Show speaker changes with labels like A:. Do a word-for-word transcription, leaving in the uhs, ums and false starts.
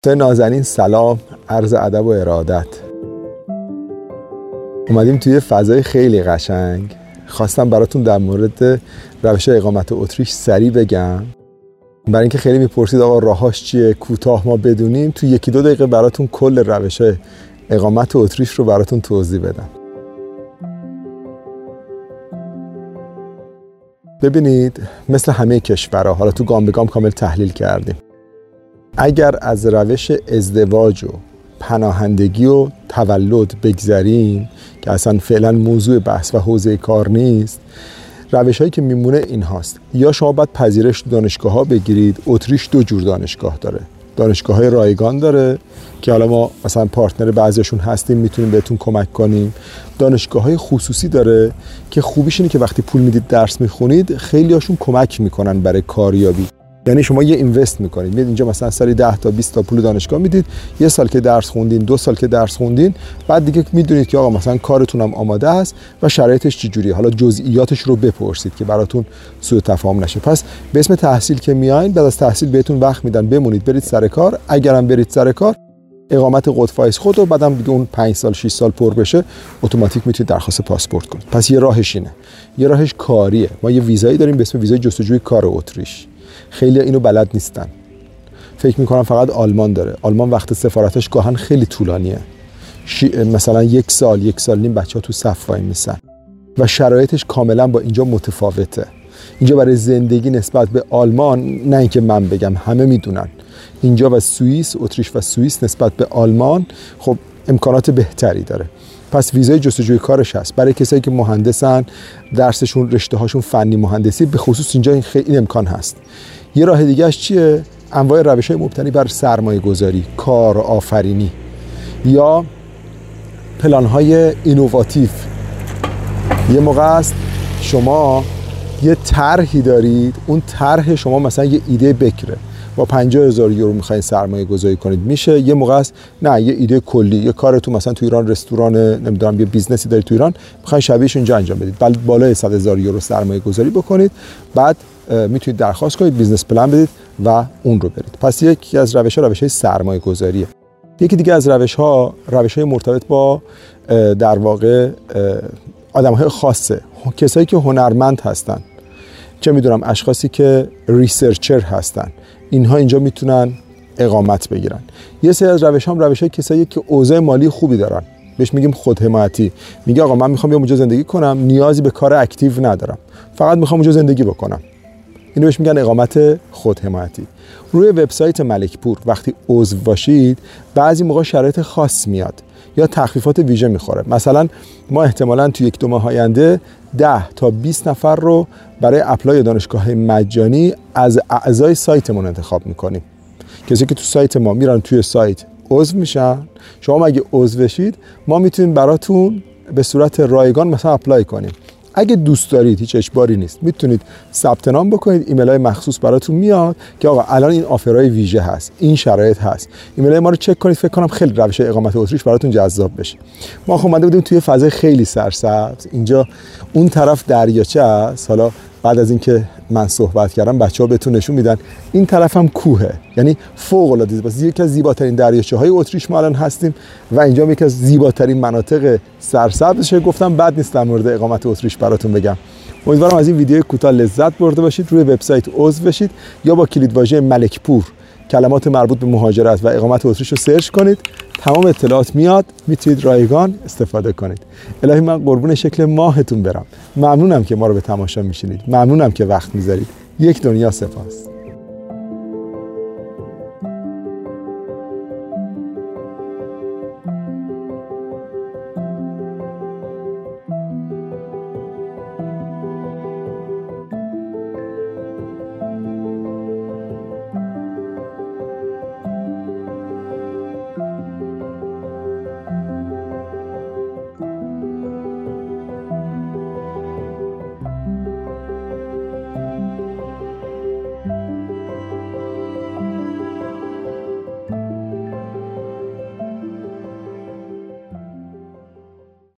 A: نازنین سلام، عرض ادب و ارادت. اومدیم توی فضای خیلی قشنگ. خواستم براتون در مورد روش اقامت اتریش سریع بگم، برای اینکه خیلی میپرسید آقا راهاش چیه، کوتاه ما بدونیم. توی یکی دو دقیقه براتون کل روش اقامت اتریش رو براتون توضیح بدم. ببینید، مثل همه کشورها، حالا تو گام به گام کامل تحلیل کردیم. اگر از روش ازدواج و پناهندگی و تولد بگذریم که اصلا فعلا موضوع بحث و حوزه کار نیست، روش هایی که میمونه این هاست. یا شما باید پذیرش دانشگاه ها بگیرید. اتریش دو جور دانشگاه داره. دانشگاه های رایگان داره که حالا ما مثلا پارتنر بعضیشون هستیم، میتونیم بهتون کمک کنیم. دانشگاه های خصوصی داره که خوبیش اینه که وقتی پول میدید درس میخونید، خیلی هاشون کمک میکنن برای کاریابی. یعنی شما یه اینوست میکنید، میاد اینجا مثلا سالی ده تا بیست تا پول دانشگاه میدید، یه سال که درس خوندین، دو سال که درس خوندین، بعد دیگه میدونید که آقا مثلا کارتون هم آماده است و شرایطش چجوریه. حالا جزئیاتش رو بپرسید که براتون سوء تفاهم نشه. پس به اسم تحصیل که میایین، بعد از تحصیل بهتون وقت میدن بمونید، برید سر کار. اگرم برید سر کار، اقامت قطفایز خود و بعدم دیگه اون پنج سال شش سال پر بشه، اتوماتیک میتونید درخواست پاسپورت کنید. پس یه راهش اینه. یه راهش کاریه. ما یه ویزایی داریم به اسم ویزای جستجوی کار اتریش. خیلی اینو بلد نیستن، فکر میکنم فقط آلمان داره. آلمان وقت سفارتش گاهن خیلی طولانیه، مثلا یک سال یک سال نیم بچه ها تو صف وای میسن و شرایطش کاملا با اینجا متفاوته. اینجا برای زندگی نسبت به آلمان، نه اینکه من بگم، همه میدونن اینجا و سوئیس، اتریش و سوئیس نسبت به آلمان خب امکانات بهتری داره. پس ویزای جستجوی کارش هست برای کسایی که مهندسن، درسشون رشته هاشون فنی مهندسی، به خصوص اینجا این خیلی امکان هست. یه راه دیگه‌اش چیه؟ انواع روش‌های مبتنی بر سرمایه‌گذاری، کار آفرینی یا پلن‌های اینوواتیو. یه موقع است شما یه طرحی دارید، اون طرح شما مثلا یه ایده بکره، با پنجاه هزار یورو میخواین سرمایه گذاری کنید، میشه. یه موقع است نه، یه ایده کلی، یه کار تو مثلا تو ایران رستوران، نمیدونم یه بیزنسی دارید تو ایران، میخواین شبیهش اینجا انجام بدید، بعد بالای صد هزار یورو سرمایه گذاری بکنید، بعد میتونید درخواست کنید، بیزنس پلن بدید و اون رو برید. پس یکی از روش‌ها روش‌های سرمایه گذاریه. یکی دیگه از روش‌ها روش‌های مرتبط با در واقع آدم‌های خاصه، کسایی که هنرمند هستن، چه میدونم اشخاصی که ریسرچر هستن، اینها اینجا میتونن اقامت بگیرن. یه سری از روش هم روش های کسایی که اوضاع مالی خوبی دارن، بهش میگیم خودحمایتی. میگه آقا من میخوام بیام اونجا زندگی کنم، نیازی به کار اکتیو ندارم، فقط میخوام اونجا زندگی بکنم. اینو بهش میگن اقامت خودحمایتی. روی وبسایت ملکپور وقتی عضو باشید، بعضی موقع شرایط خاص میاد یا تخفیفات ویژه میخوره. مثلا ما احتمالاً تو یک دو ماه آینده ده تا بیست نفر رو برای اپلای دانشگاه مجانی از اعضای سایتمون انتخاب میکنیم. کسی که تو سایت ما میرن، توی سایت عضو میشن. شما اگه عضو بشید، ما میتونیم براتون به صورت رایگان مثلا اپلای کنیم. اگه دوست دارید، هیچ اجباری نیست، میتونید ثبت نام بکنید، ایمیل های مخصوص براتون میاد که آقا الان این آفرهای ویژه هست، این شرایط هست. ایمیل های ما رو چک کنید، فکر کنم خیلی روش اقامت اتریش براتون جذاب بشه. ما خب اومده بودیم توی فضای خیلی سرسبز. اینجا اون طرف دریاچه است. حالا بعد از اینکه من صحبت کردم، بچه‌ها بهتون نشون میدن این طرف هم کوهه، یعنی فوق العاده زیباست. یکی از زیباترین دریاچه‌های اتریش ما الان هستیم و اینجا یکی از زیباترین مناطق سرسبزشه. گفتم بد نیست در مورد اقامت اتریش براتون بگم. امیدوارم از این ویدیو کوتاه لذت برده باشید. روی وبسایت عضو بشید یا با کلید واژه ملکپور کلمات مربوط به مهاجرت و اقامت اتریش رو سرچ کنید، تمام اطلاعات میاد، میتونید رایگان استفاده کنید. الهی من قربون شکل ماهتون برم. ممنونم که ما رو به تماشا میشینید، ممنونم که وقت میذارید. یک دنیا سپاس.